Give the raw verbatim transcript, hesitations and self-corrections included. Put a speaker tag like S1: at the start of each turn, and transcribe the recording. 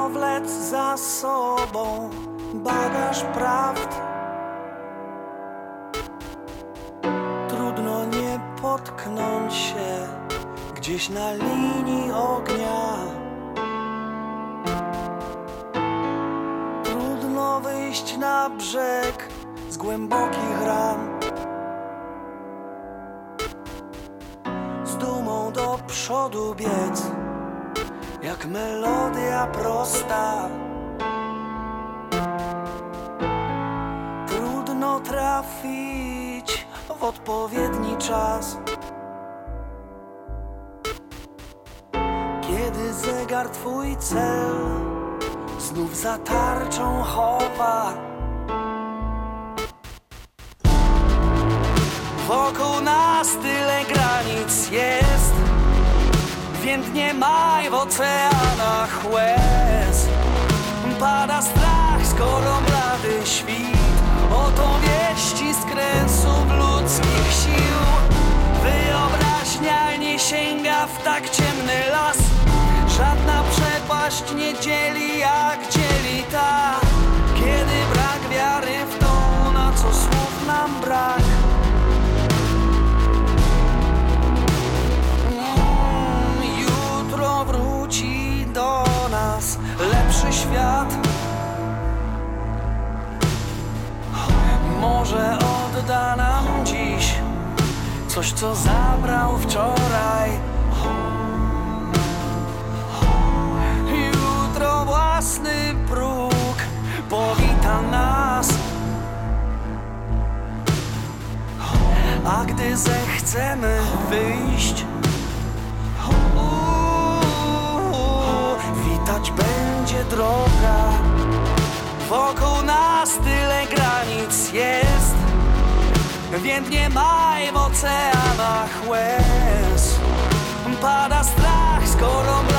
S1: wlec za sobą bagaż prawd. Trudno nie potknąć się gdzieś na linii ognia. Trudno wyjść na brzeg z głębokich ran. Z dumą do przodu biec, jak melodia prosta. Trudno trafić w odpowiedni czas, kiedy zegar twój cel znów za tarczą chowa. Wokół nas tyle granic jest, więdnie maj w oceanach łez. Pada strach, skoro blady świt, oto wieści z kresów ludzkich sił. Wyobraźnia nie sięga w tak ciemny las, żadna przepaść nie dzieli jak dzieli ta. Kiedy brak wiary w to, na co słów nam brak. Wróci do nas lepszy świat. Może odda nam dziś coś, co zabrał wczoraj. Jutro własny próg powita nas, a gdy zechcemy wyjść, będzie droga. Wokół nas tyle granic jest, więdnie maj w oceanach łez. Pada strach, skoro